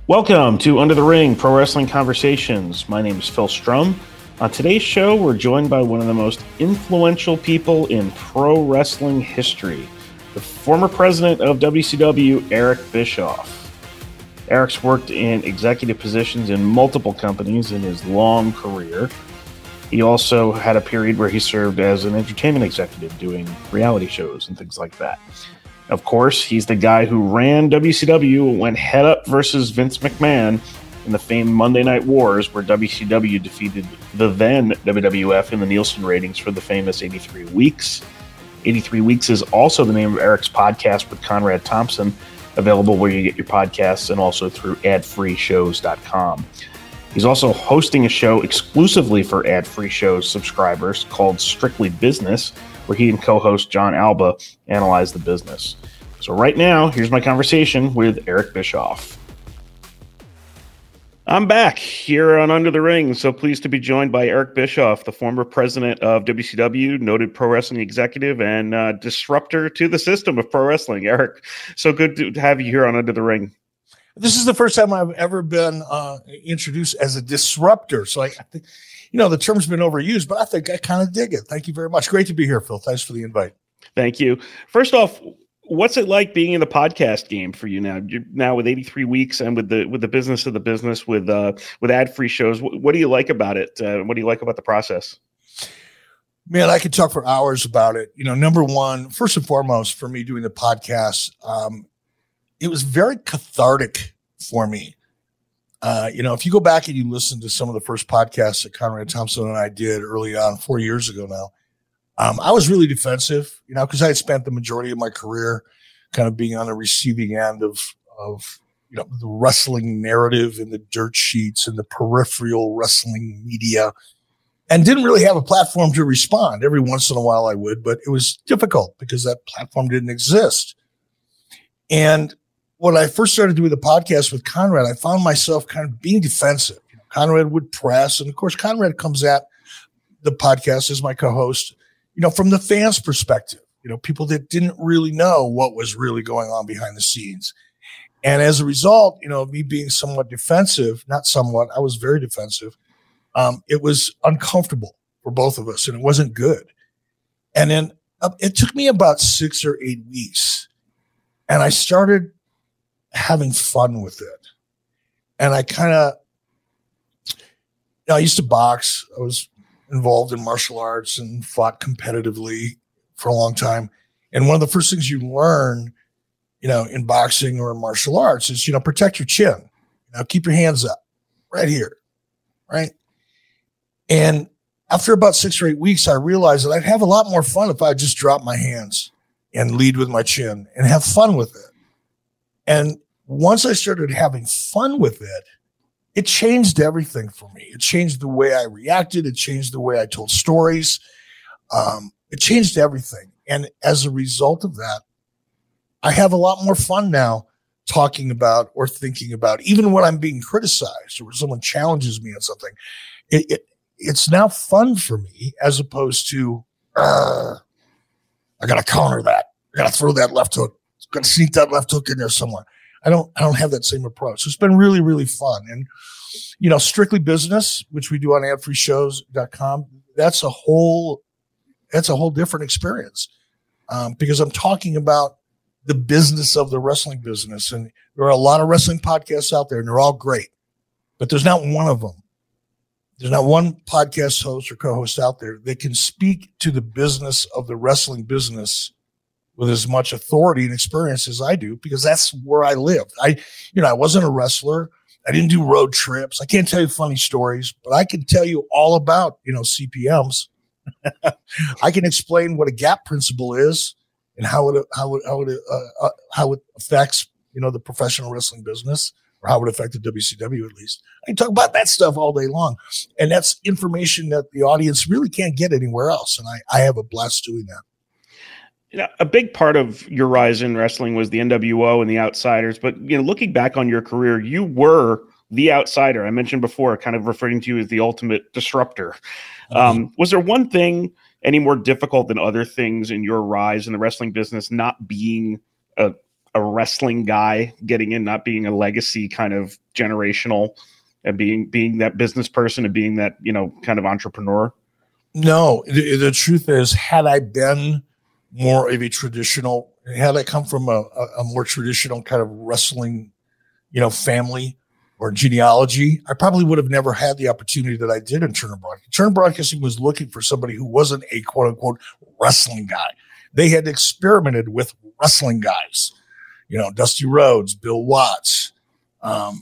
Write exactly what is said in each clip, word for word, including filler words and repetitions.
Welcome to Under the Ring Pro Wrestling Conversations. My name is Phil Strum. On today's show, we're joined by one of the most influential people in pro wrestling history, the former president of W C W, Eric Bischoff. Eric's worked in executive positions in multiple companies in his long career. He also had a period where he served as an entertainment executive doing reality shows and things like that. Of course, he's the guy who ran W C W and went head up versus Vince McMahon in the famed Monday Night Wars, where W C W defeated the then W W F in the Nielsen ratings for the famous eighty-three weeks. eighty-three weeks is also the name of Eric's podcast with Conrad Thompson, available where you get your podcasts and also through ad free shows dot com. He's also hosting a show exclusively for Ad Free Shows subscribers called Strictly Business, where he and co-host John Alba analyze the business. So right now, here's my conversation with Eric Bischoff. I'm back here on Under the Ring, so pleased to be joined by Eric Bischoff, the former president of W C W, noted pro wrestling executive, and uh, disruptor to the system of pro wrestling. Eric, so good to have you here on Under the Ring. This is the first time I've ever been uh, introduced as a disruptor. So I, I think, you know, the term's been overused, but I think I kind of dig it. Thank you very much. Great to be here, Phil. Thanks for the invite. Thank you. First off, what's it like being in the podcast game for you now? You're now with eighty-three weeks and with the with the business of the business with uh, with ad free shows. What, what do you like about it? Uh, what do you like about the process? Man, I could talk for hours about it. You know, number one, first and foremost, for me doing the podcast, um, it was very cathartic for me. Uh, you know, if you go back and you listen to some of the first podcasts that Conrad Thompson and I did early on, four years ago now, um, I was really defensive, you know, because I had spent the majority of my career kind of being on the receiving end of, of, you know, the wrestling narrative and the dirt sheets and the peripheral wrestling media, and didn't really have a platform to respond. Every once in a while I would, but it was difficult because that platform didn't exist. And when I first started doing the podcast with Conrad, I found myself kind of being defensive. You know, Conrad would press, and of course, Conrad comes at the podcast as my co-host, you know, from the fans' perspective, you know, people that didn't really know what was really going on behind the scenes. And as a result, you know, me being somewhat defensive, not somewhat, I was very defensive. Um, it was uncomfortable for both of us, and it wasn't good. And then uh, it took me about six or eight weeks, and I started having fun with it. And I kind of, you know, I used to box. I was involved in martial arts and fought competitively for a long time. And one of the first things you learn, you know, in boxing or in martial arts is, you know, protect your chin. You know, keep your hands up right here. Right. And after about six or eight weeks, I realized that I'd have a lot more fun if I just dropped my hands and lead with my chin and have fun with it. And once I started having fun with it, it changed everything for me. It changed the way I reacted. It changed the way I told stories. Um, it changed everything. And as a result of that, I have a lot more fun now talking about or thinking about, even when I'm being criticized or someone challenges me on something. It, it, it's now fun for me as opposed to, uh, I got to counter that. I got to throw that left hook. Got to sneak that left hook in there somewhere. I don't, I don't have that same approach. So it's been really, really fun. And, you know, Strictly Business, which we do on ad free shows dot com, that's a whole, that's a whole different experience. Um, because I'm talking about the business of the wrestling business. And there are a lot of wrestling podcasts out there and they're all great, but there's not one of them. There's not one podcast host or co-host out there that can speak to the business of the wrestling business with as much authority and experience as I do, because that's where I lived. I, you know, I wasn't a wrestler. I didn't do road trips. I can't tell you funny stories, but I can tell you all about, you know, C P Ms. I can explain what a gap principle is and how it, how it, how it, uh, uh, how it affects, you know, the professional wrestling business, or how it affected W C W at least. I can talk about that stuff all day long. And that's information that the audience really can't get anywhere else. And I, I have a blast doing that. You know, a big part of your rise in wrestling was the N W O and the Outsiders. But, you know, looking back on your career, you were the outsider. I mentioned before, kind of referring to you as the ultimate disruptor. Um, was there one thing any more difficult than other things in your rise in the wrestling business, not being a a wrestling guy getting in, not being a legacy kind of generational, and being being that business person and being that, you know, kind of entrepreneur? No, the, the truth is, had I been more of a traditional, had I come from a, a, a more traditional kind of wrestling, you know, family or genealogy, I probably would have never had the opportunity that I did in Turner Broadcasting. Turner Broadcasting was looking for somebody who wasn't a quote unquote wrestling guy. They had experimented with wrestling guys, you know, Dusty Rhodes, Bill Watts, um,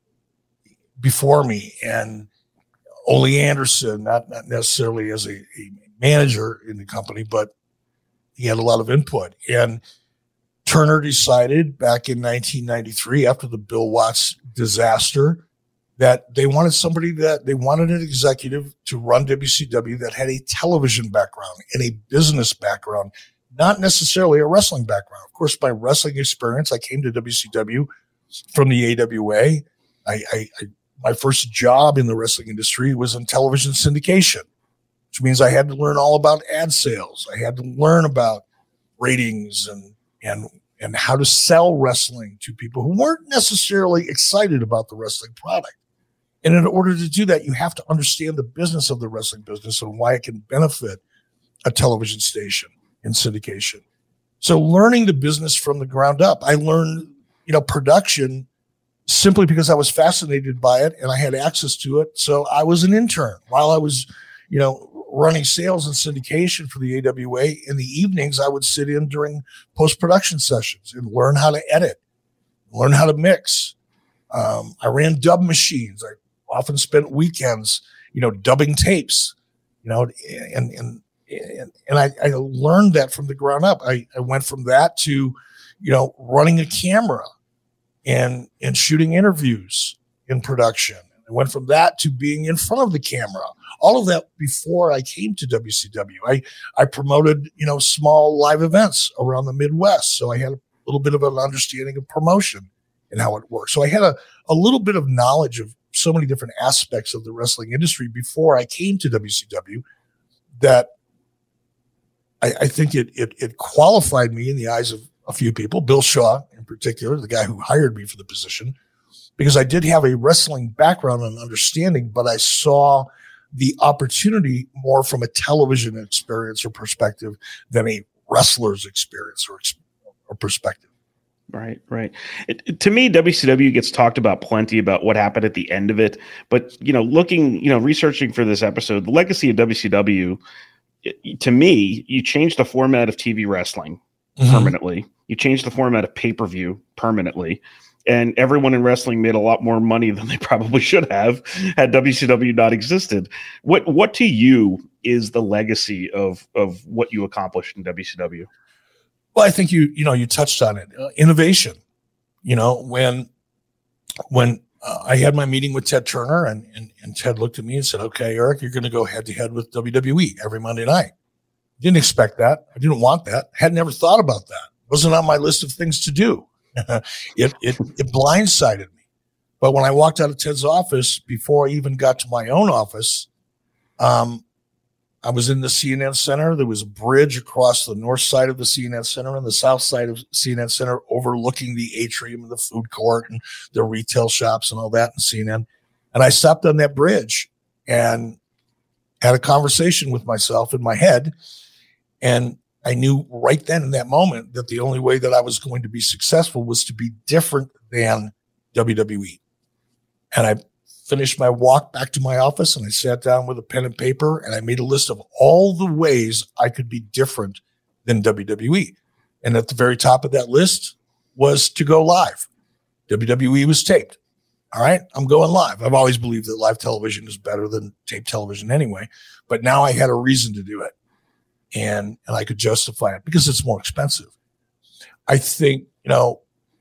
before me, and Ole Anderson, not, not necessarily as a, a manager in the company, but he had a lot of input. And Turner decided back in nineteen ninety-three, after the Bill Watts disaster, that they wanted somebody that they wanted an executive to run W C W that had a television background and a business background, not necessarily a wrestling background. Of course, my wrestling experience, I came to W C W from the A W A. I, I, I my first job in the wrestling industry was in television syndication, which means I had to learn all about ad sales. I had to learn about ratings and and and how to sell wrestling to people who weren't necessarily excited about the wrestling product. And in order to do that, you have to understand the business of the wrestling business and why it can benefit a television station in syndication. So learning the business from the ground up, I learned, you know, production simply because I was fascinated by it and I had access to it. So I was an intern while I was, you know, running sales and syndication for the A W A. In the evenings, I would sit in during post-production sessions and learn how to edit, learn how to mix. Um, I ran dub machines. I often spent weekends, you know, dubbing tapes, you know, and, and, and, and I, I learned that from the ground up. I, I went from that to, you know, running a camera and, and shooting interviews in production. I went from that to being in front of the camera. All of that before I came to W C W. I, I promoted, you know, small live events around the Midwest. So I had a little bit of an understanding of promotion and how it works. So I had a, a little bit of knowledge of so many different aspects of the wrestling industry before I came to W C W that I, I think it, it, it qualified me in the eyes of a few people, Bill Shaw in particular, the guy who hired me for the position, because I did have a wrestling background and understanding, but I saw the opportunity more from a television experience or perspective than a wrestler's experience or, or perspective. Right, right. It, it, to me, W C W gets talked about plenty about what happened at the end of it. But, you know, looking, you know, researching for this episode, the legacy of W C W, it, to me, you changed the format of T V wrestling mm-hmm. permanently. You changed the format of pay-per-view permanently. And everyone in wrestling made a lot more money than they probably should have had W C W not existed. What what to you is the legacy of of what you accomplished in W C W? Well, I think you you know you touched on it. Uh, innovation. You know, when when uh, I had my meeting with Ted Turner, and, and and Ted looked at me and said, "Okay, Eric, you're going to go head to head with W W E every Monday night." Didn't expect that. I didn't want that. Had never thought about that. Wasn't on my list of things to do. it, it it blindsided me. But when I walked out of Ted's office, before I even got to my own office, um, I was in the C N N Center. There was a bridge across the north side of the C N N Center and the south side of C N N Center overlooking the atrium and the food court and the retail shops and all that in C N N. And I stopped on that bridge and had a conversation with myself in my head. And I knew right then in that moment that the only way that I was going to be successful was to be different than W W E. And I finished my walk back to my office and I sat down with a pen and paper and I made a list of all the ways I could be different than W W E. And at the very top of that list was to go live. W W E was taped. All right, I'm going live. I've always believed that live television is better than tape television anyway, but now I had a reason to do it. And, and I could justify it because it's more expensive. I think, you know,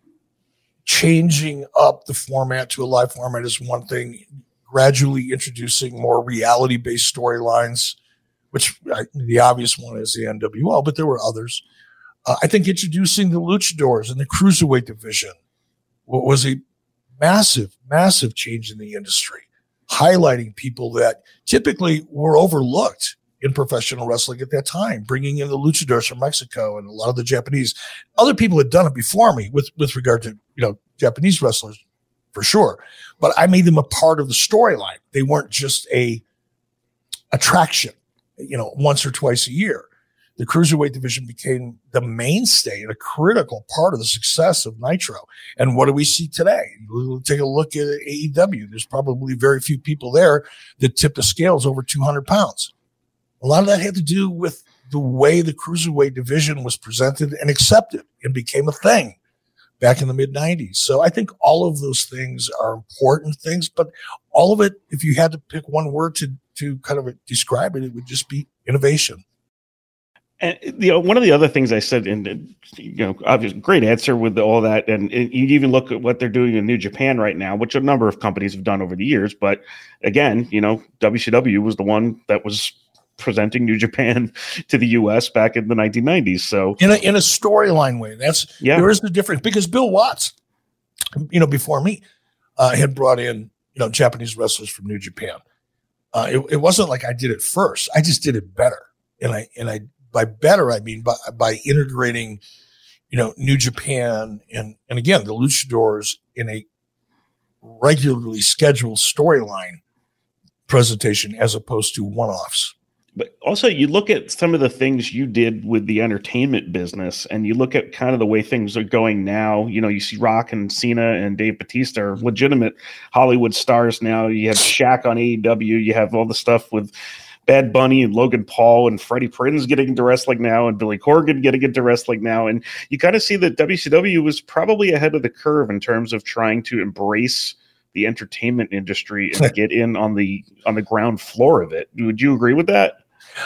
changing up the format to a live format is one thing, gradually introducing more reality-based storylines, which I, the obvious one is the N W O, but there were others. Uh, I think introducing the luchadors and the cruiserweight division was a massive, massive change in the industry, highlighting people that typically were overlooked in professional wrestling at that time, bringing in the luchadors from Mexico and a lot of the Japanese. Other people had done it before me with, with regard to, you know, Japanese wrestlers for sure. But I made them a part of the storyline. They weren't just a attraction, you know, once or twice a year. The cruiserweight division became the mainstay and a critical part of the success of Nitro. And what do we see today? We'll take a look at A E W. There's probably very few people there that tip the scales over two hundred pounds. A lot of that had to do with the way the cruiserweight division was presented and accepted and became a thing back in the mid nineties. So I think all of those things are important things, but all of it, if you had to pick one word to, to kind of describe it, it would just be innovation. And you know, one of the other things I said, and you know, obviously, great answer with all that, and, and you even look at what they're doing in New Japan right now, which a number of companies have done over the years. But again, you know, W C W was the one that was presenting New Japan to the U S back in the nineteen nineties. So in a in a storyline way, that's yeah, there is the difference because Bill Watts, you know, before me, uh, had brought in you know Japanese wrestlers from New Japan. Uh, it, it wasn't like I did it first; I just did it better, and I and I. By better, I mean by, by integrating, you know, New Japan and, and again, the luchadors in a regularly scheduled storyline presentation as opposed to one-offs. But also you look at some of the things you did with the entertainment business and you look at kind of the way things are going now. You know, you see Rock and Cena and Dave Bautista are legitimate Hollywood stars now. You have Shaq on A E W. You have all the stuff with Bad Bunny and Logan Paul and Freddie Prinze getting into wrestling now and Billy Corgan getting into wrestling now. And you kind of see that W C W was probably ahead of the curve in terms of trying to embrace the entertainment industry and get in on the on the ground floor of it. Would you agree with that?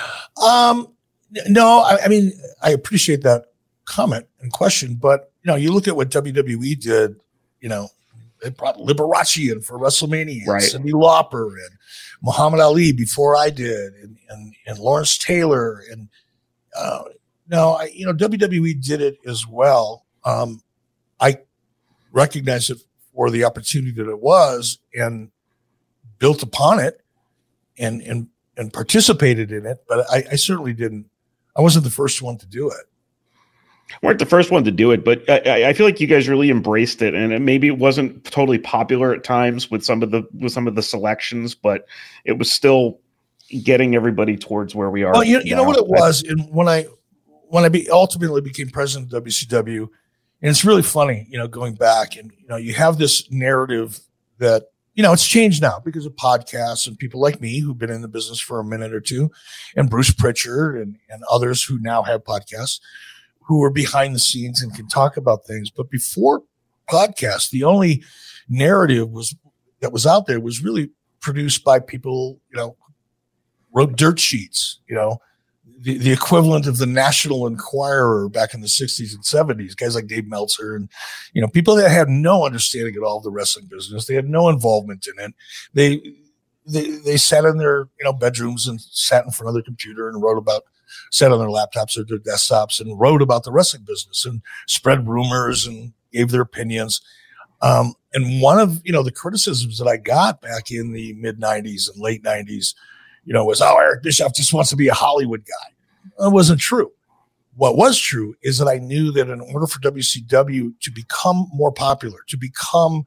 Um, no, I, I mean, I appreciate that comment and question, but you know, you look at what W W E did, you know, they brought Liberace in for WrestleMania, right. Cyndi Lauper and Muhammad Ali before I did, and and, and Lawrence Taylor, and uh, no, I you know W W E did it as well. Um, I recognize it for the opportunity that it was, and built upon it, and and and participated in it. But I, I certainly didn't. I wasn't the first one to do it. Weren't the first one to do it, but I, I feel like you guys really embraced it, and it, maybe it wasn't totally popular at times with some of the with some of the selections, but it was still getting everybody towards where we are. Well, you, you know what it was, and when I when I be, ultimately became president of W C W, and it's really funny, you know, going back, and you know, you have this narrative that you know it's changed now because of podcasts and people like me who've been in the business for a minute or two, and Bruce Pritchard and and others who now have podcasts, who are behind the scenes and can talk about things. But before podcasts, the only narrative was that was out there was really produced by people, you know, wrote dirt sheets, you know, the, the equivalent of the National Enquirer back in the sixties and seventies, guys like Dave Meltzer and, you know, people that had no understanding at all of the wrestling business. They had no involvement in it. They, they, they sat in their, you know, bedrooms and sat in front of their computer and wrote about sat on their laptops or their desktops and wrote about the wrestling business and spread rumors and gave their opinions. Um, and one of, you know, the criticisms that I got back in the mid nineties and late nineties, you know, was, oh, Eric Bischoff just wants to be a Hollywood guy. That wasn't true. What was true is that I knew that in order for W C W to become more popular, to become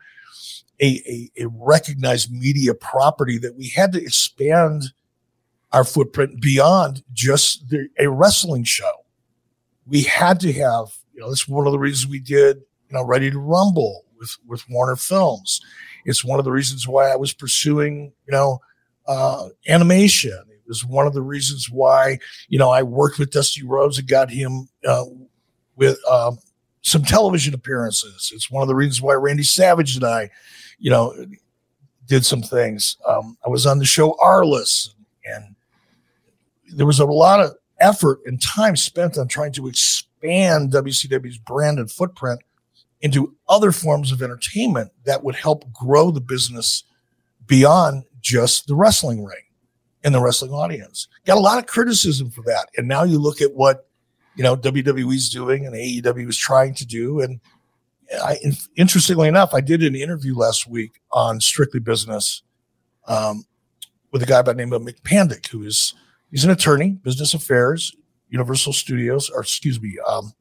a, a, a recognized media property, that we had to expand our footprint beyond just the, a wrestling show. We had to have, you know, that's one of the reasons we did, you know, Ready to Rumble with, with Warner Films. It's one of the reasons why I was pursuing, you know, uh, animation. It was one of the reasons why, you know, I worked with Dusty Rhodes and got him uh, with um, some television appearances. It's one of the reasons why Randy Savage and I, you know, did some things. Um, I was on the show Arliss, and there was a lot of effort and time spent on trying to expand W C W's brand and footprint into other forms of entertainment that would help grow the business beyond just the wrestling ring and the wrestling audience. Got a lot of criticism for that. And now you look at what, you know, W W E's doing and A E W is trying to do. And I, interestingly enough, I did an interview last week on Strictly Business um, with a guy by the name of Mick Pandick, who is He's an attorney, business affairs, Universal Studios, or excuse me, um,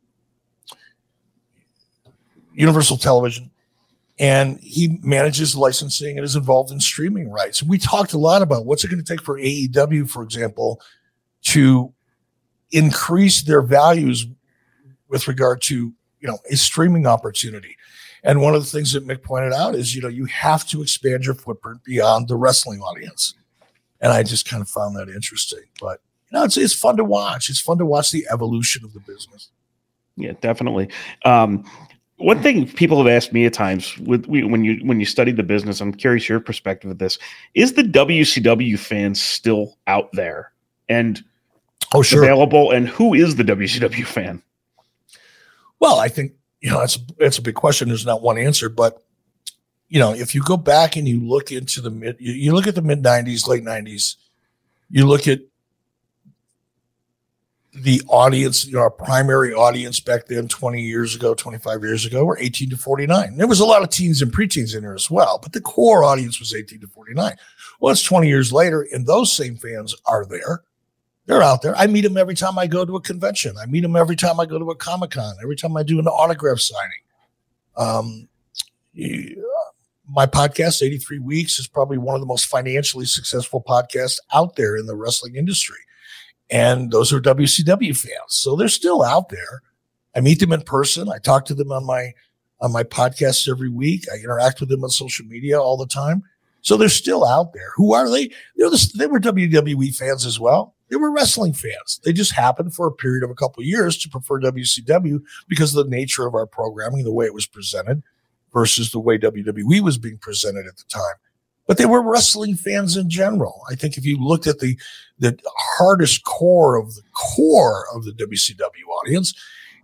Universal Television. And he manages licensing and is involved in streaming rights. We talked a lot about what's it going to take for A E W, for example, to increase their values with regard to, you know, a streaming opportunity. And one of the things that Mick pointed out is, you know, you have to expand your footprint beyond the wrestling audience. And I just kind of found that interesting. But, you know, it's it's fun to watch. It's fun to watch the evolution of the business. Yeah, definitely. Um, one thing people have asked me at times with when you when you studied the business, I'm curious your perspective of this. Is the W C W fan still out there and oh, sure. available? And who is the W C W fan? Well, I think, you know, that's, that's a big question. There's not one answer, but, you know, if you go back and you look into the mid, you, you look at the mid nineties, late nineties, you look at the audience, you know, our primary audience back then, twenty years ago, twenty-five years ago, were eighteen to forty-nine. There was a lot of teens and preteens in there as well, but the core audience was eighteen to forty-nine. Well, it's twenty years later, and those same fans are there. They're out there. I meet them every time I go to a convention. I meet them every time I go to a Comic-Con, every time I do an autograph signing. Um, my podcast, eighty-three Weeks, is probably one of the most financially successful podcasts out there in the wrestling industry. And those are W C W fans. So they're still out there. I meet them in person. I talk to them on my, on my podcasts every week. I interact with them on social media all the time. So they're still out there. Who are they? They're the, they were W W E fans as well. They were wrestling fans. They just happened for a period of a couple of years to prefer W C W because of the nature of our programming, the way it was presented versus the way W W E was being presented at the time. But they were wrestling fans in general. I think if you looked at the, the hardest core of the core of the W C W audience,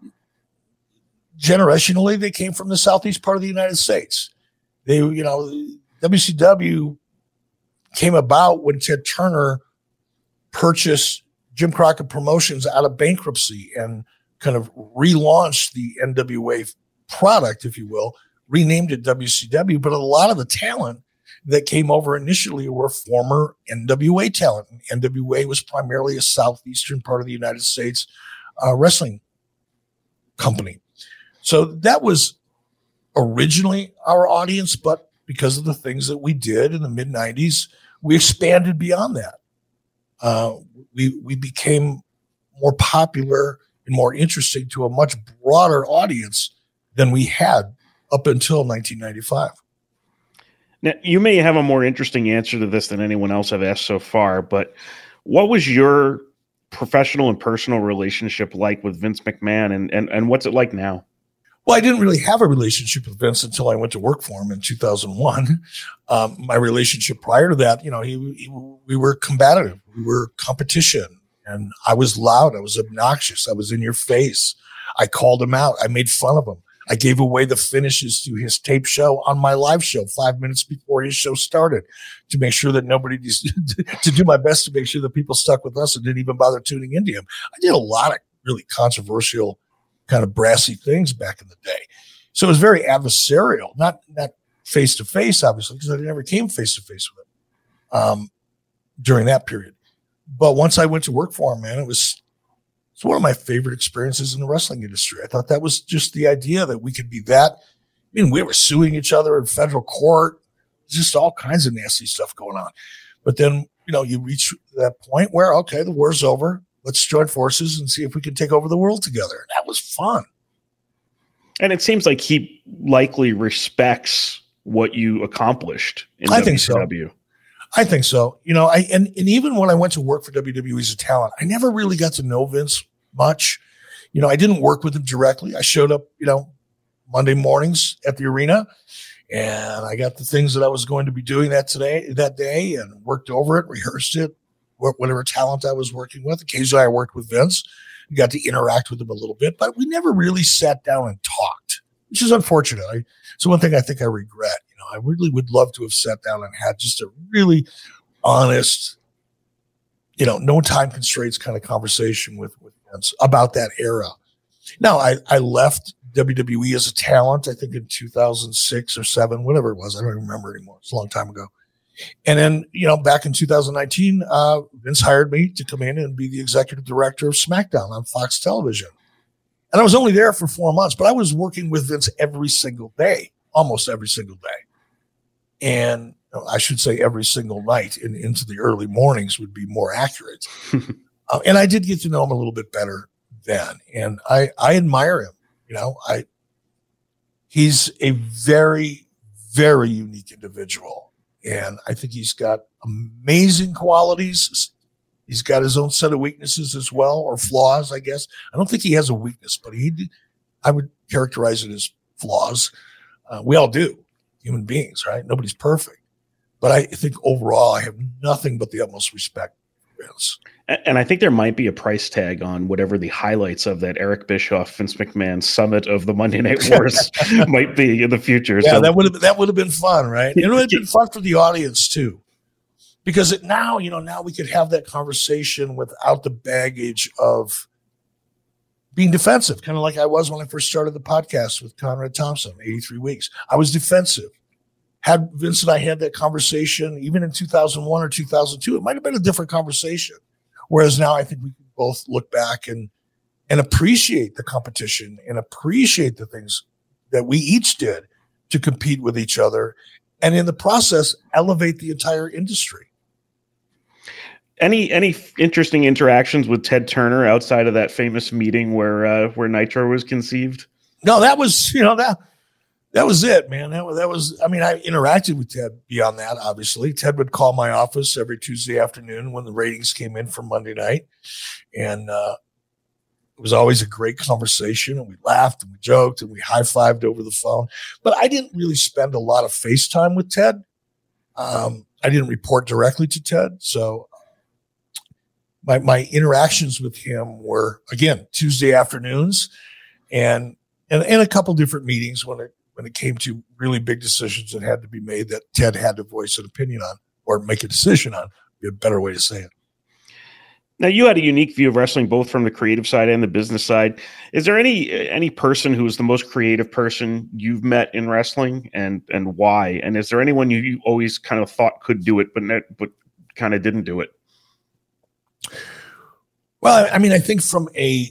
generationally, they came from the southeast part of the United States. They, you know, W C W came about when Ted Turner purchased Jim Crockett Promotions out of bankruptcy and kind of relaunched the N W A product, if you will, renamed it W C W. But a lot of the talent that came over initially were former N W A talent. And N W A was primarily a southeastern part of the United States uh, wrestling company. So that was originally our audience, but because of the things that we did in the mid nineties, we expanded beyond that. Uh, we we became more popular and more interesting to a much broader audience than we had up until nineteen ninety-five. Now, you may have a more interesting answer to this than anyone else I've asked so far, but what was your professional and personal relationship like with Vince McMahon, and, and, and what's it like now? Well, I didn't really have a relationship with Vince until I went to work for him in two thousand one. Um, my relationship prior to that, you know, he, he, we were combative. We were competition. And I was loud. I was obnoxious. I was in your face. I called him out. I made fun of him. I gave away the finishes to his tape show on my live show five minutes before his show started to make sure that nobody, to do my best to make sure that people stuck with us and didn't even bother tuning into him. I did a lot of really controversial, kind of brassy things back in the day. So it was very adversarial, not, not face to face, obviously, because I never came face to face with him um, during that period. But once I went to work for him, man, it was, it's one of my favorite experiences in the wrestling industry. I thought that was just the idea that we could be that. I mean, we were suing each other in federal court, just all kinds of nasty stuff going on. But then, you know, you reach that point where, okay, the war's over. Let's join forces and see if we can take over the world together. And that was fun. And it seems like he likely respects what you accomplished in I W C W. Think so. I think so. You know, I and, and even when I went to work for W W E as a talent, I never really got to know Vince much. You know, I didn't work with him directly. I showed up, you know, Monday mornings at the arena, and I got the things that I was going to be doing that today, that day, and worked over it, rehearsed it, whatever talent I was working with. Occasionally I worked with Vince. We got to interact with him a little bit, but we never really sat down and talked, which is unfortunate. I, so one thing I think I regret. You know, I really would love to have sat down and had just a really honest, you know, no time constraints kind of conversation with, with Vince about that era. Now, I, I left W W E as a talent, I think in two thousand six or seven, whatever it was. I don't even remember anymore. It's a long time ago. And then, you know, back in two thousand nineteen, uh, Vince hired me to come in and be the executive director of SmackDown on Fox Television. And I was only there for four months, but I was working with Vince every single day, almost every single day. And I should say every single night and into the early mornings would be more accurate. uh, and I did get to know him a little bit better then. And I, I admire him. You know, I, he's a very, very unique individual. And I think he's got amazing qualities. He's got his own set of weaknesses as well, or flaws, I guess. I don't think he has a weakness, but he, I would characterize it as flaws. Uh, we all do, human beings, right? Nobody's perfect. But I think overall, I have nothing but the utmost respect for Vince. And I think there might be a price tag on whatever the highlights of that Eric Bischoff, Vince McMahon summit of the Monday Night Wars might be in the future. Yeah, so that would have that would have been fun, right? It would have been fun for the audience too, because it now, you know, now we could have that conversation without the baggage of being defensive, kind of like I was when I first started the podcast with Conrad Thompson, eighty-three weeks. I was defensive. Had Vince and I had that conversation, even in two thousand one or two thousand two, it might have been a different conversation. Whereas now I think we can both look back and and appreciate the competition and appreciate the things that we each did to compete with each other, and in the process, elevate the entire industry. Any any interesting interactions with Ted Turner outside of that famous meeting where uh, where Nitro was conceived? No, that was, you know, that that was it, man. That was, that was, I mean, I interacted with Ted beyond that, obviously. Ted would call my office every Tuesday afternoon when the ratings came in for Monday night. And uh, it was always a great conversation. And we laughed and we joked and we high-fived over the phone. But I didn't really spend a lot of FaceTime with Ted. Um, I didn't report directly to Ted. So my, my interactions with him were, again, Tuesday afternoons and, and, and a couple different meetings when it, when it came to really big decisions that had to be made that Ted had to voice an opinion on or make a decision on, be a better way to say it. Now, you had a unique view of wrestling, both from the creative side and the business side. Is there any any person who is the most creative person you've met in wrestling, and and why? And is there anyone you, you always kind of thought could do it, but not, but kind of didn't do it? Well, I mean, I think from a,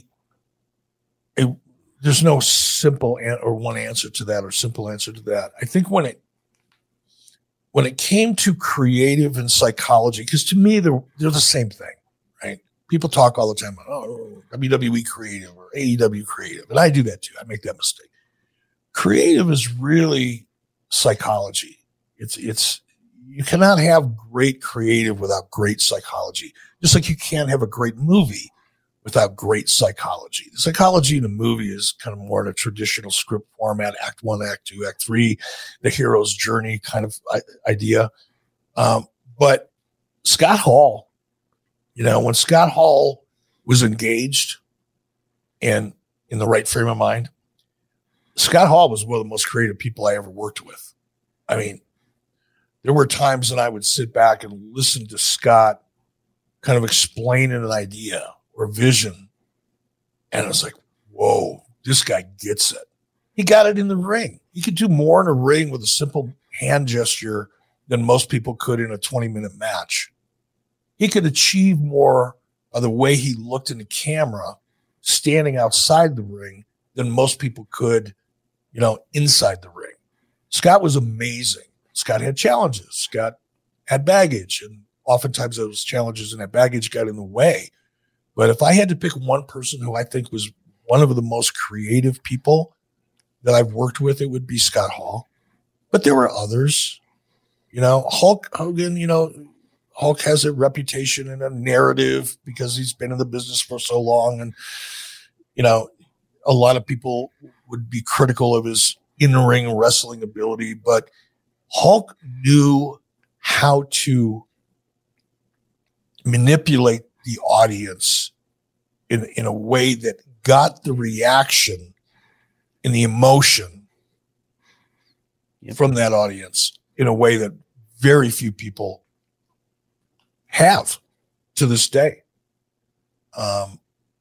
a there's no simple an- or one answer to that or simple answer to that. I think when it when it came to creative and psychology, because to me they're they're the same thing, right? People talk all the time about, oh, W W E creative or A E W creative, and I do that too. I make that mistake. Creative is really psychology. It's it's you cannot have great creative without great psychology. Just like you can't have a great movie without great psychology. The psychology in a movie is kind of more in a traditional script format, act one, act two, act three, the hero's journey kind of idea. Um, but Scott Hall, you know, when Scott Hall was engaged and in the right frame of mind, Scott Hall was one of the most creative people I ever worked with. I mean, there were times that I would sit back and listen to Scott kind of explain an idea or vision. And I was like, whoa, this guy gets it. He got it in the ring. He could do more in a ring with a simple hand gesture than most people could in a twenty minute match. He could achieve more by the way he looked in the camera standing outside the ring than most people could, you know, inside the ring. Scott was amazing. Scott had challenges. Scott had baggage, and oftentimes those challenges and that baggage got in the way. But if I had to pick one person who I think was one of the most creative people that I've worked with, it would be Scott Hall. But there were others. You know, Hulk Hogan, you know, Hulk has a reputation and a narrative because he's been in the business for so long. And, you know, a lot of people would be critical of his in-ring wrestling ability, but Hulk knew how to manipulate the audience in, in a way that got the reaction and the emotion yep. from that audience in a way that very few people have to this day. Um,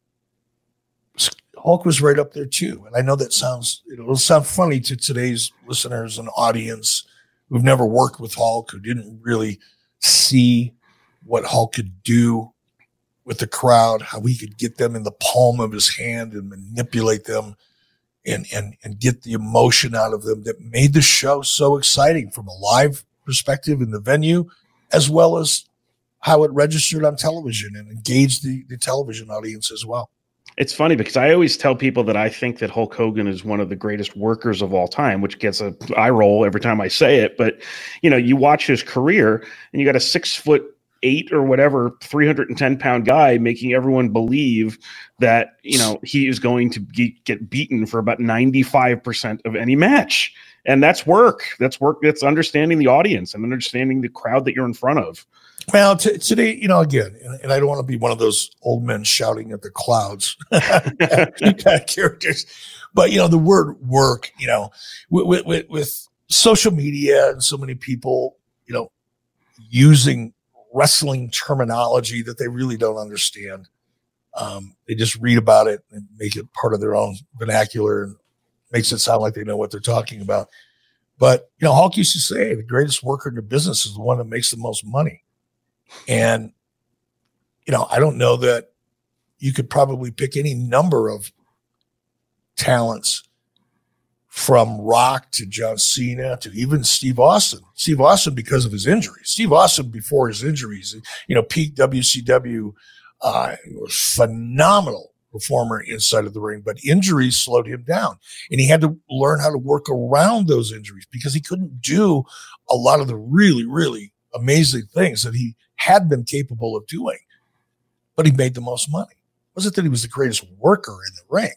Hulk was right up there too. And I know that sounds, it'll sound funny to today's listeners and audience, who've never worked with Hulk, who didn't really see what Hulk could do with the crowd, how he could get them in the palm of his hand and manipulate them and, and, and get the emotion out of them that made the show so exciting from a live perspective in the venue, as well as how it registered on television and engaged the, the television audience as well. It's funny because I always tell people that I think that Hulk Hogan is one of the greatest workers of all time, which gets a eye roll every time I say it. But, you know, you watch his career and you got a six foot eight or whatever, three hundred ten pound guy making everyone believe that, you know, he is going to ge- get beaten for about ninety-five percent of any match. And that's work. That's work. That's understanding the audience and understanding the crowd that you're in front of. Well, t- today, you know, again, and, and I don't want to be one of those old men shouting at the clouds kind of characters, but, you know, the word work, you know, with, with, with social media and so many people, you know, using wrestling terminology that they really don't understand. Um, they just read about it and make it part of their own vernacular and makes it sound like they know what they're talking about. But, you know, Hulk used to say the greatest worker in the business is the one that makes the most money. And, you know, I don't know that you could probably pick any number of talents from Rock to John Cena to even Steve Austin. Steve Austin, because of his injuries. Steve Austin, before his injuries, you know, peak W C W, uh, was phenomenal performer inside of the ring, but injuries slowed him down. And he had to learn how to work around those injuries because he couldn't do a lot of the really, really amazing things that he had been capable of doing, but he made the most money. It wasn't that he was the greatest worker in the ring,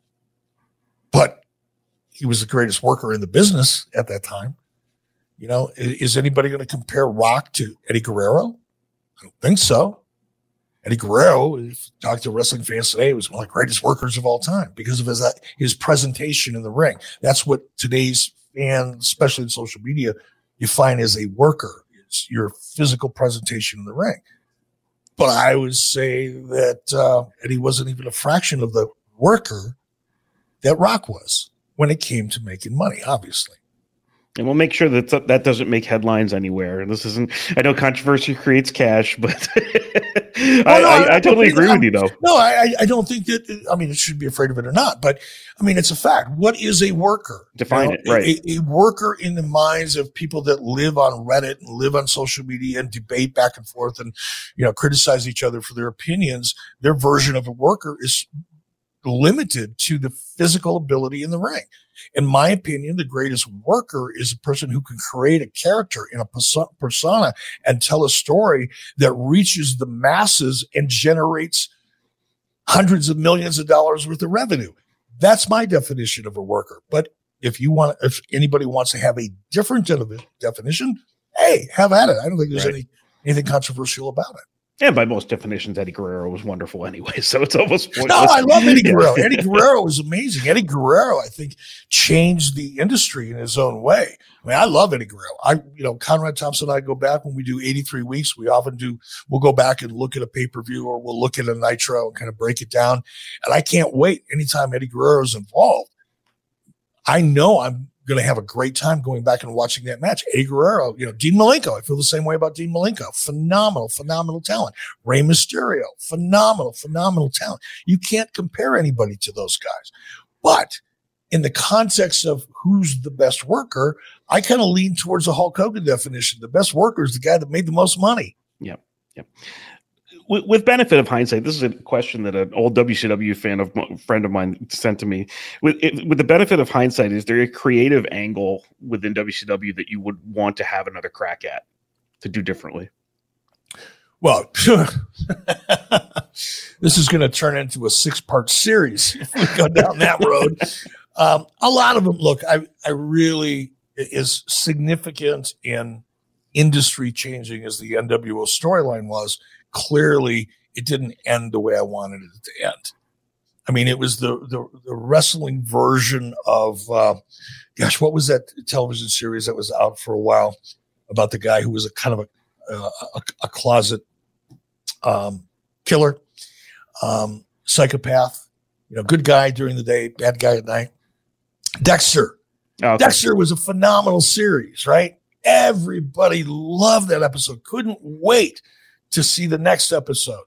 but he was the greatest worker in the business at that time. You know, is anybody going to compare Rock to Eddie Guerrero? I don't think so. Eddie Guerrero, if you talk to wrestling fans today, was one of the greatest workers of all time because of his, uh, his presentation in the ring. That's what today's fans, especially in social media, define as a worker. Your physical presentation in the ring. But I would say that uh, Eddie wasn't even a fraction of the worker that Rock was when it came to making money, obviously. And we'll make sure that th- that doesn't make headlines anywhere. This isn't, I know controversy creates cash, but I, well, no, I, I, I totally agree that, with you, though. No, I, I don't think that, I mean, it should be afraid of it or not, but I mean, it's a fact. What is a worker? Define you know, it, right. A, a worker in the minds of people that live on Reddit and live on social media and debate back and forth and, you know, criticize each other for their opinions. Their version of a worker is limited to the physical ability in the ring. In my opinion, the greatest worker is a person who can create a character in a persona and tell a story that reaches the masses and generates hundreds of millions of dollars worth of revenue. That's my definition of a worker. But if you want, if anybody wants to have a different definition, hey, have at it. I don't think there's right. any anything controversial about it. And by most definitions, Eddie Guerrero was wonderful anyway, so it's almost pointless. No, I love Eddie Guerrero. Eddie Guerrero was amazing. Eddie Guerrero, I think, changed the industry in his own way. I mean, I love Eddie Guerrero. I, you know, Conrad Thompson and I go back when we do eighty-three weeks. We often do, we'll go back and look at a pay-per-view or we'll look at a Nitro and kind of break it down. And I can't wait. Anytime Eddie Guerrero is involved, I know I'm going to have a great time going back and watching that match. Eddie Guerrero, you know, Dean Malenko. I feel the same way about Dean Malenko. Phenomenal, phenomenal talent. Rey Mysterio, phenomenal, phenomenal talent. You can't compare anybody to those guys. But in the context of who's the best worker, I kind of lean towards the Hulk Hogan definition. The best worker is the guy that made the most money. Yep. Yep. With, with benefit of hindsight, this is a question that an old W C W fan of a friend of mine sent to me. With it, with the benefit of hindsight, is there a creative angle within W C W that you would want to have another crack at to do differently? Well, this is going to turn into a six-part series if we go down that road. Um, a lot of them, look, I, I really is significant in industry changing as the N W O storyline was. Clearly, it didn't end the way I wanted it to end. I mean, it was the the, the wrestling version of, uh, gosh, what was that television series that was out for a while about the guy who was a kind of a uh, a, a closet um, killer, um, psychopath, you know, good guy during the day, bad guy at night. Dexter. Oh, okay. Dexter was a phenomenal series, right? Everybody loved that episode. Couldn't wait to see the next episode.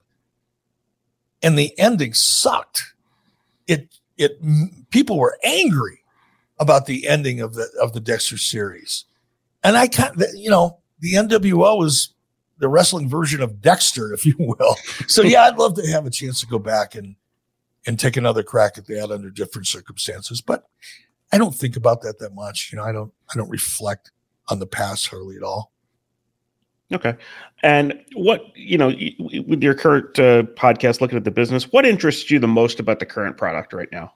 And the ending sucked. It it people were angry about the ending of the of the Dexter series. And I kind of, you know, the N W O was the wrestling version of Dexter, if you will. So yeah, I'd love to have a chance to go back and and take another crack at that under different circumstances. But I don't think about that that much. You know, I don't I don't reflect on the past hardly at all. Okay. And what, you know, with your current uh, podcast, looking at the business, what interests you the most about the current product right now?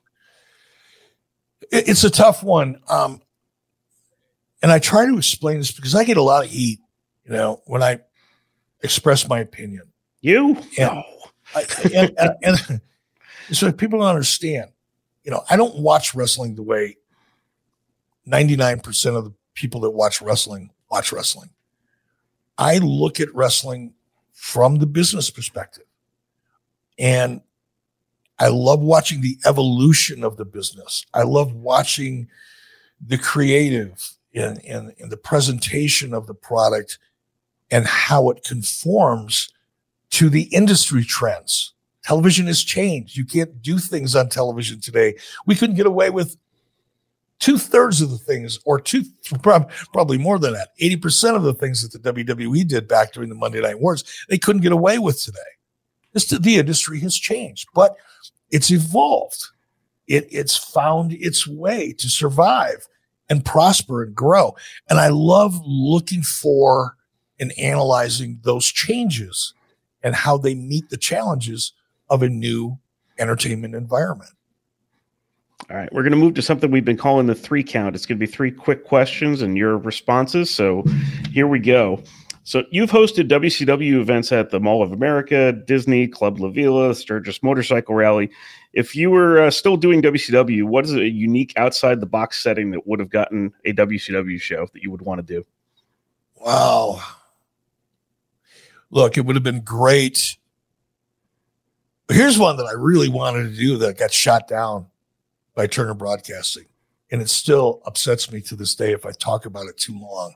It's a tough one. Um, and I try to explain this because I get a lot of heat, you know, when I express my opinion. You? And, no. I, and, and, and so people don't understand, you know, I don't watch wrestling the way ninety-nine percent of the people that watch wrestling watch wrestling. I look at wrestling from the business perspective, and I love watching the evolution of the business. I love watching the creative and, and, and the presentation of the product and how it conforms to the industry trends. Television has changed. You can't do things on television today. We couldn't get away with two thirds of the things, or two, probably more than that, eighty percent of the things that the W W E did back during the Monday Night Wars, they couldn't get away with today. This, the industry has changed, but it's evolved. It, it's found its way to survive and prosper and grow. And I love looking for and analyzing those changes and how they meet the challenges of a new entertainment environment. All right, we're going to move to something we've been calling the three count. It's going to be three quick questions and your responses. So here we go. So you've hosted W C W events at the Mall of America, Disney, Club La Vila, Sturgis Motorcycle Rally. If you were uh, still doing W C W, what is a unique outside the box setting that would have gotten a W C W show that you would want to do? Wow. Look, it would have been great. Here's one that I really wanted to do that got shot down by Turner Broadcasting. And it still upsets me to this day if I talk about it too long.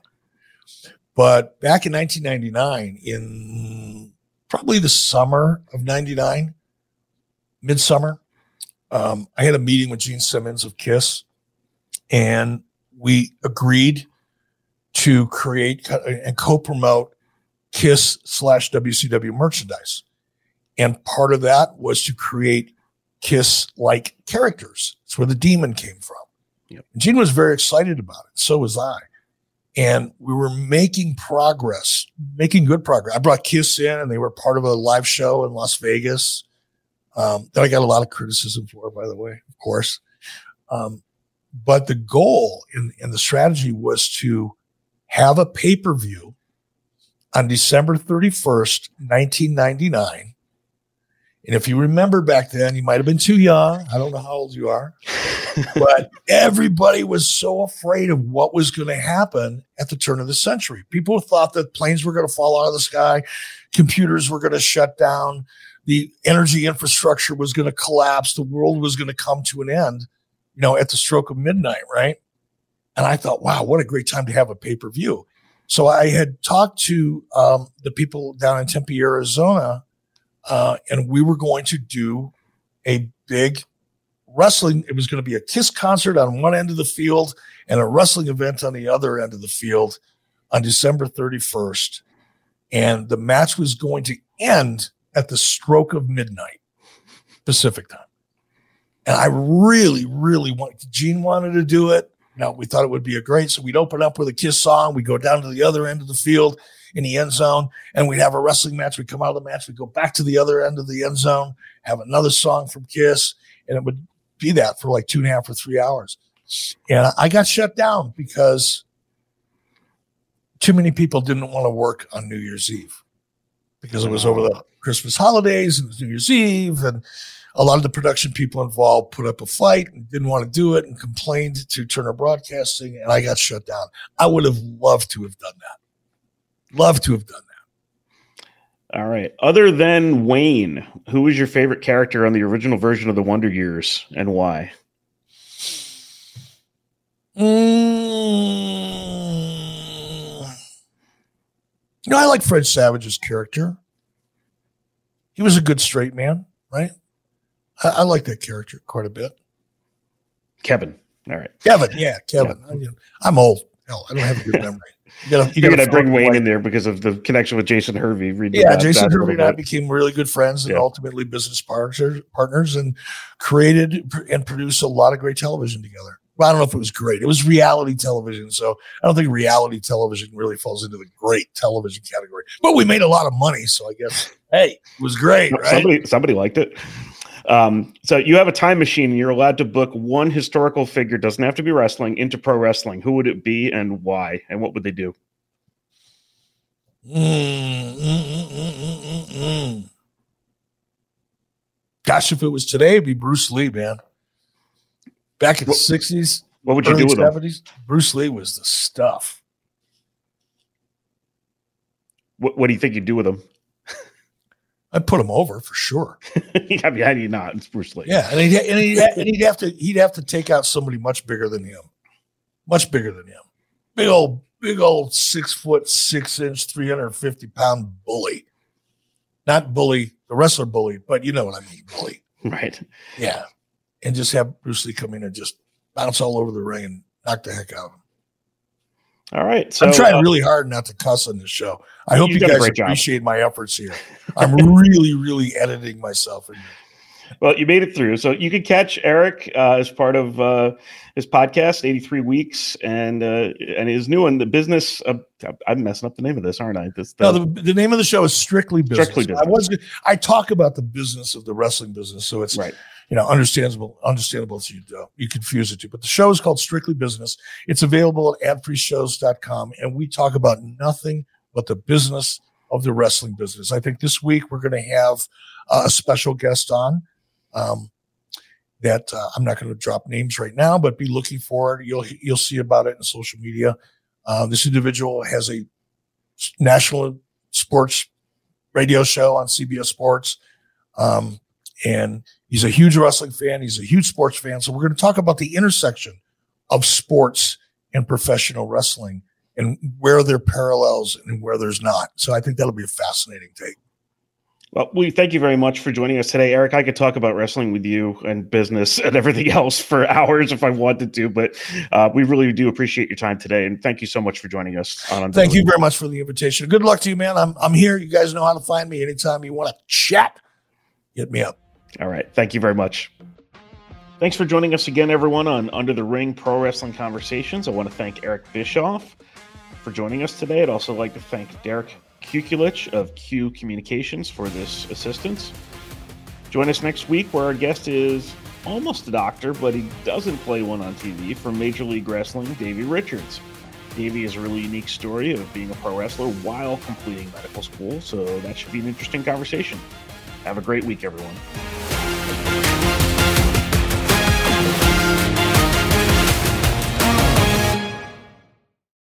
But back in nineteen ninety-nine, in probably the summer of ninety-nine, midsummer, um, I had a meeting with Gene Simmons of KISS, and we agreed to create and co-promote KISS slash W C W merchandise. And part of that was to create KISS-like characters. That's where the Demon came from. Yep. Gene was very excited about it. So was I. And we were making progress, making good progress. I brought KISS in, and they were part of a live show in Las Vegas um, that I got a lot of criticism for, by the way, of course. Um, but the goal and, and the strategy was to have a pay-per-view on December thirty-first, nineteen ninety-nine. And if you remember back then, you might have been too young. I don't know how old you are. But everybody was so afraid of what was going to happen at the turn of the century. People thought that planes were going to fall out of the sky, computers were going to shut down, the energy infrastructure was going to collapse, the world was going to come to an end, you know, at the stroke of midnight, right? And I thought, wow, what a great time to have a pay-per-view. So I had talked to um, the people down in Tempe, Arizona, uh, and we were going to do a big wrestling. It was going to be a KISS concert on one end of the field and a wrestling event on the other end of the field on December thirty-first. And the match was going to end at the stroke of midnight Pacific time. And I really, really wanted, Gene wanted to do it. Now, we thought it would be a great, so we'd open up with a KISS song. We'd go down to the other end of the field in the end zone, and we'd have a wrestling match. We'd come out of the match. We'd go back to the other end of the end zone, have another song from KISS, and it would be that for like two and a half or three hours. And I got shut down because too many people didn't want to work on New Year's Eve because it was over the Christmas holidays and it was New Year's Eve, and a lot of the production people involved put up a fight and didn't want to do it and complained to Turner Broadcasting, and I got shut down. I would have loved to have done that. Love to have done that. All right. Other than Wayne, who was your favorite character on the original version of the Wonder Years, and why? Mm, You know, I like Fred Savage's character. He was a good straight man, right? I, I like that character quite a bit. Kevin. All right. Kevin. Yeah, Kevin. Yeah. I, you know, I'm old. Hell, I don't have a good memory. You gotta, you You're going to bring Wayne in there because of the connection with Jason Hervey. Yeah, Jason Hervey and I became really good friends and yeah. ultimately business partners, partners and created and produced a lot of great television together. Well, I don't know if it was great. It was reality television. So I don't think reality television really falls into the great television category. But we made a lot of money. So I guess, hey, it was great, right? Somebody, somebody liked it. Um, so you have a time machine and you're allowed to book one historical figure, doesn't have to be wrestling, into pro wrestling. Who would it be and why? And what would they do? Mm, mm, mm, mm, mm, mm. Gosh, if it was today, it'd be Bruce Lee, man. Back in the sixties, what would you do with seventies, him? Bruce Lee was the stuff. What, what do you think you'd do with him? I'd put him over for sure. I mean, how do you not? It's Bruce Lee. Yeah, and he'd, and, he'd, and he'd have to he'd have to take out somebody much bigger than him, much bigger than him. Big old, big old six foot six inch, three hundred fifty pound bully. Not bully, the wrestler bully, but you know what I mean, bully. Right. Yeah. And just have Bruce Lee come in and just bounce all over the ring and knock the heck out of him. All right. So I'm trying uh, really hard not to cuss on this show. I hope you guys appreciate job. my efforts here. I'm really, really editing myself in here. Well, you made it through. So you can catch Eric uh, as part of uh, his podcast, eighty-three weeks, and uh, and his new one, The Business. Of, I'm messing up the name of this, aren't I? This, the, no, the, the name of the show is Strictly Business. Strictly Business. I, was, I talk about the business of the wrestling business, so it's right. you know understandable, understandable so you uh, you confuse it too. But the show is called Strictly Business. It's available at ad free shows dot com, and we talk about nothing but the business of the wrestling business. I think this week we're going to have uh, a special guest on. Um, that uh, I'm not going to drop names right now, but be looking for it. You'll you'll see about it in social media. Uh, this individual has a national sports radio show on C B S Sports, um, and he's a huge wrestling fan. He's a huge sports fan. So we're going to talk about the intersection of sports and professional wrestling and where there are parallels and where there's not. So I think that'll be a fascinating take. Well, we thank you very much for joining us today, Eric. I could talk about wrestling with you and business and everything else for hours if I wanted to, but uh, we really do appreciate your time today, and thank you so much for joining us. On thank you very much for the invitation. Good luck to you, man. I'm I'm here. You guys know how to find me anytime you want to chat. Hit me up. All right. Thank you very much. Thanks for joining us again, everyone, on Under the Ring Pro Wrestling Conversations. I want to thank Eric Bischoff for joining us today. I'd also like to thank Derek Kukulich of Q Communications for this assistance. Join us next week where our guest is almost a doctor, but he doesn't play one on T V, from Major League Wrestling, Davey Richards. Davey has a really unique story of being a pro wrestler while completing medical school, so that should be an interesting conversation. Have a great week, everyone.